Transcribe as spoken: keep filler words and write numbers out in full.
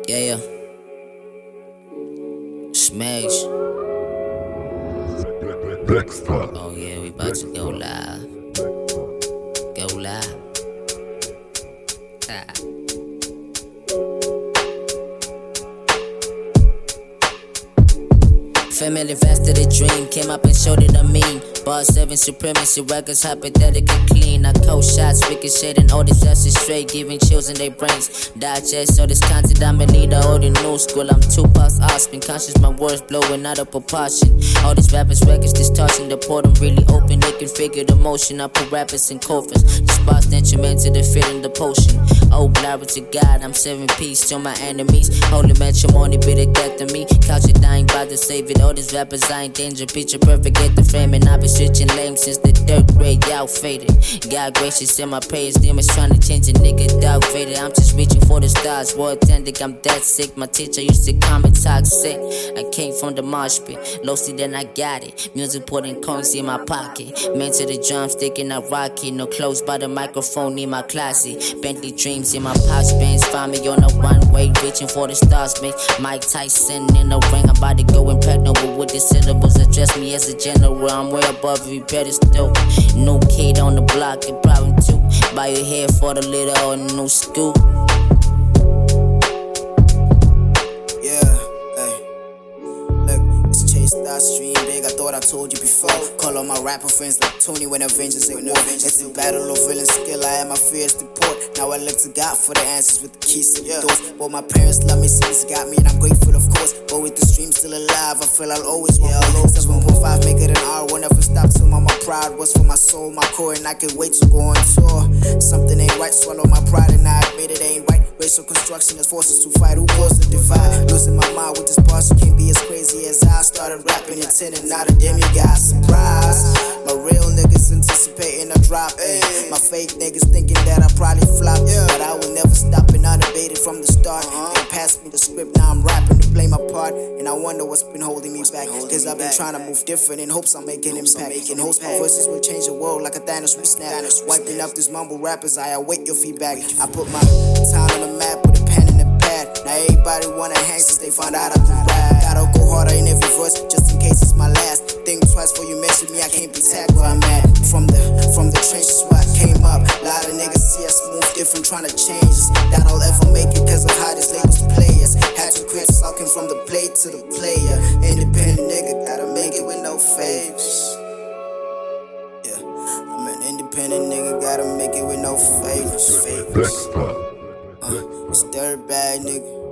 Yeah, yeah. Smash. Oh yeah, we about to go live. Go live. Ah. Family faster the dream, came up and showed it a mean. Boss seven supremacy records, hypothetical clean. I cold shots, ricocheting, all these asses straight, giving chills in their brains. Digest all this content, I'm a leader, all the new school. I'm Tupac's Osman, conscious, my words blowing out of proportion. All these rappers records distorting, the portal really open, they can figure the motion. I put rappers in coffins, the spots instrumental to feeling the potion. Oh, glory to God, I'm serving peace to my enemies. Holy matrimony, be the death of me. Couch it dying by the save it. All these rappers I ain't danger, picture perfect, get the frame. And I've been switching lame since the third grade, y'all faded. God gracious in my prayers, demons trying to change a nigga, dog faded. I'm just reaching for the stars, world authentic, I'm that sick. My teacher used to comment toxic. I came from the marsh pit, low-see then I got it. Music putting coins in my pocket, man to the drumstick and I rock it. No clothes by the microphone in my closet. Bentley dreams in my pouch, bands find me on the runway, reaching for the stars, man. Mike Tyson in the ring, I'm about to go impregnable. With the syllables, address me as a general. I'm way above every pedestal. New kid on the block, a problem too. Buy your hair for the little or new school. Yeah, hey. Look, it's Chase that stream big. I thought I told you before. Call all my rapper friends like Tony when Avengers at war. It's a battle of will and skill. I had my fears to port. Now I look to God for the answers with the keys to the doors. But my parents love me since got me, and I'm grateful, of course. But with the stream still alive, I feel I'll always want more. seven point five, make it an hour, will never stop till my pride was for my soul, my core, and I can't wait to go on tour. Something ain't right, swallow my pride, and I admit it ain't right. Racial construction is forces to fight, who caused the divide? Losing my mind with this boss, you can't be as crazy as I started rapping, intending not a demigod. Surprise, my real niggas anticipating a drop, ayy. My fake niggas thinking that I probably flop, but I will never stop and unabated from the start. They passed me the script, now I'm rapping to play my part, and I wonder what's been holding me back. Cause I've been trying to move different in hopes I'm making impact. In hopes my voices will change the world like a Thanos snap. Wiping up these mumble rappers, I await your feedback. I put my town on the map with a pen and a pad. Now everybody wanna hang since they found out I can rap. Gotta go harder in every verse, just in case it's my last. Think twice before you mention me, I can't be tagged where I'm at. From the from the trenches where I came up, a lot of niggas see us move different, trying to change us. That I'll ever make it cause of how this labels play us. Had to quit sucking from the plate to the player. Independent nigga, gotta make it with no favors. Yeah, I'm an independent nigga, gotta make it with no favors. favors. Uh, it's third bad nigga.